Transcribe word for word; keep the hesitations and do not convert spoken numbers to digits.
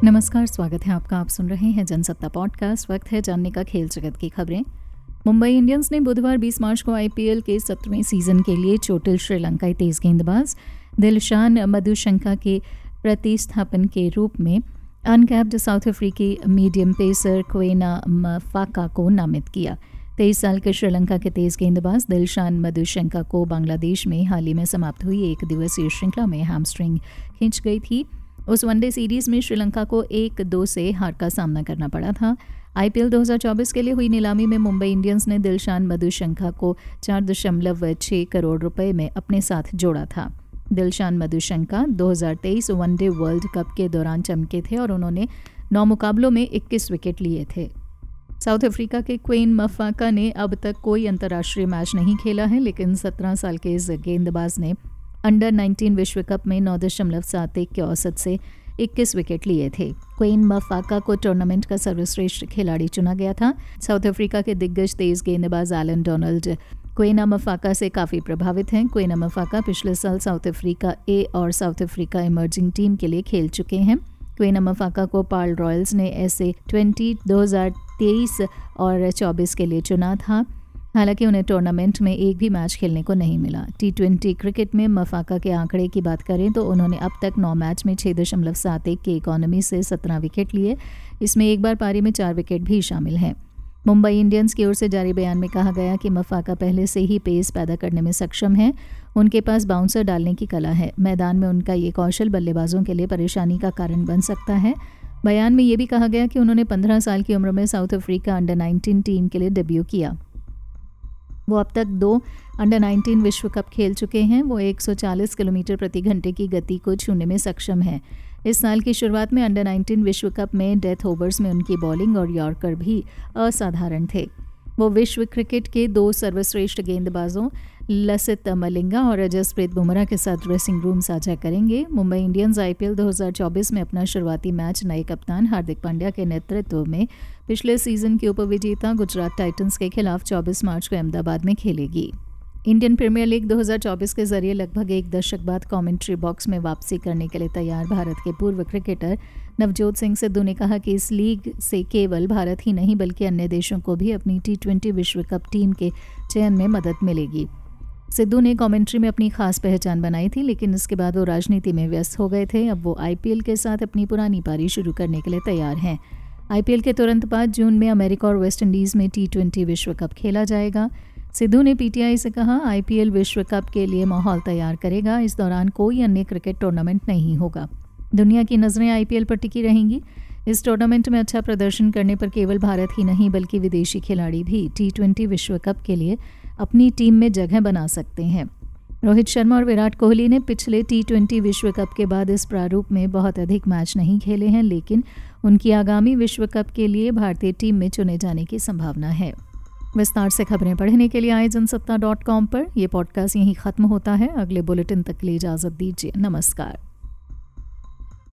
नमस्कार, स्वागत है आपका। आप सुन रहे हैं जनसत्ता पॉडकास्ट। वक्त है जानने का खेल जगत की खबरें। मुंबई इंडियंस ने बुधवार बीस मार्च को आईपीएल के सत्रहवें सीजन के लिए चोटिल श्रीलंकाई तेज गेंदबाज दिलशान मधुशंका के प्रतिस्थापन के रूप में अनकैप्ड साउथ अफ्रीकी मीडियम पेसर क्वेना मफाका को नामित किया। तेईस साल के श्रीलंका के तेज गेंदबाज दिलशान मधुशंका को बांग्लादेश में हाल ही में समाप्त हुई एक दिवसीय श्रृंखला में हैमस्ट्रिंग खींच गई थी। उस वनडे सीरीज में श्रीलंका को एक दो से हार का सामना करना पड़ा था। आईपीएल दो हज़ार चौबीस के लिए हुई नीलामी में मुंबई इंडियंस ने दिलशान मधुशंका को चार दशमलव छः करोड़ रुपए में अपने साथ जोड़ा था। दिलशान मधुशंका दो हज़ार तेईस वनडे वर्ल्ड कप के दौरान चमके थे और उन्होंने नौ मुकाबलों में इक्कीस विकेट लिए थे। साउथ अफ्रीका के क्वेन मफाका ने अब तक कोई अंतर्राष्ट्रीय मैच नहीं खेला है, लेकिन सत्रह साल के इस गेंदबाज ने अंडर नाइनटीन विश्व कप में नौ दशमलव सात एक के औसत से इक्कीस विकेट लिए थे। क्वेन मफाका को टूर्नामेंट का सर्वश्रेष्ठ खिलाड़ी चुना गया था। साउथ अफ्रीका के दिग्गज तेज गेंदबाज एलन डोनाल्ड क्वेना मफाका से काफ़ी प्रभावित हैं। क्वेना मफाका पिछले साल साउथ अफ्रीका ए और साउथ अफ्रीका इमर्जिंग टीम के लिए खेल चुके हैं। क्वेना मफाका को पार्ल रॉयल्स ने ऐसे ट्वेंटी दो हज़ार तेईस और चौबीस के लिए चुना था। हालांकि उन्हें टूर्नामेंट में एक भी मैच खेलने को नहीं मिला। टी ट्वेंटी क्रिकेट में मफाका के आंकड़े की बात करें तो उन्होंने अब तक नौ मैच में छः दशमलव सात एक के इकोनॉमी से सत्रह विकेट लिए। इसमें एक बार पारी में चार विकेट भी शामिल हैं। मुंबई इंडियंस की ओर से जारी बयान में कहा गया कि मफाका पहले से ही पेस पैदा करने में सक्षम है। उनके पास बाउंसर डालने की कला है। मैदान में उनका ये कौशल बल्लेबाजों के लिए परेशानी का कारण बन सकता है। बयान में ये भी कहा गया कि उन्होंने पंद्रह साल की उम्र में South Africa under nineteen team के लिए डेब्यू किया। वो अब तक दो अंडर नाइनटीन विश्व कप खेल चुके हैं। वो एक सौ चालीस किलोमीटर प्रति घंटे की गति को छूने में सक्षम हैं। इस साल की शुरुआत में अंडर नाइनटीन विश्व कप में डेथ ओवर्स में उनकी बॉलिंग और यॉर्कर भी असाधारण थे। वो विश्व क्रिकेट के दो सर्वश्रेष्ठ गेंदबाजों लसित मलिंगा और जसप्रीत बुमराह के साथ ड्रेसिंग रूम साझा करेंगे। मुंबई इंडियंस आईपीएल दो हज़ार चौबीस में अपना शुरुआती मैच नए कप्तान हार्दिक पांड्या के नेतृत्व में पिछले सीजन के उपविजेता गुजरात टाइटंस के खिलाफ चौबीस मार्च को अहमदाबाद में खेलेगी। इंडियन प्रीमियर लीग दो हज़ार चौबीस के जरिए लगभग एक दशक बाद कमेंट्री बॉक्स में वापसी करने के लिए तैयार भारत के पूर्व क्रिकेटर नवजोत सिंह सिद्धू ने कहा कि इस लीग से केवल भारत ही नहीं बल्कि अन्य देशों को भी अपनी टी ट्वेंटी विश्व कप टीम के चयन में मदद मिलेगी। सिद्धू ने कमेंट्री में अपनी खास पहचान बनाई थी, लेकिन इसके बाद वो राजनीति में व्यस्त हो गए थे। अब वो आईपीएल के साथ अपनी पुरानी पारी शुरू करने के लिए तैयार हैं। आईपीएल के तुरंत बाद जून में अमेरिका और वेस्ट इंडीज़ में टी ट्वेंटी विश्व कप खेला जाएगा। सिद्धू ने पीटीआई से कहा, आईपीएल विश्व कप के लिए माहौल तैयार करेगा। इस दौरान कोई अन्य क्रिकेट टूर्नामेंट नहीं होगा। दुनिया की नज़रें आईपीएल पर टिकी रहेंगी। इस टूर्नामेंट में अच्छा प्रदर्शन करने पर केवल भारत ही नहीं बल्कि विदेशी खिलाड़ी भी टी ट्वेंटी विश्व कप के लिए अपनी टीम में जगह बना सकते हैं। रोहित शर्मा और विराट कोहली ने पिछले टी ट्वेंटी विश्व कप के बाद इस प्रारूप में बहुत अधिक मैच नहीं खेले हैं, लेकिन उनकी आगामी विश्व कप के लिए भारतीय टीम में चुने जाने की संभावना है। विस्तार से खबरें पढ़ने के लिए आए जनसत्ता डॉट कॉम पर। यह पॉडकास्ट यहीं ख़त्म होता है। अगले बुलेटिन तक के लिए इजाज़त दीजिए। नमस्कार।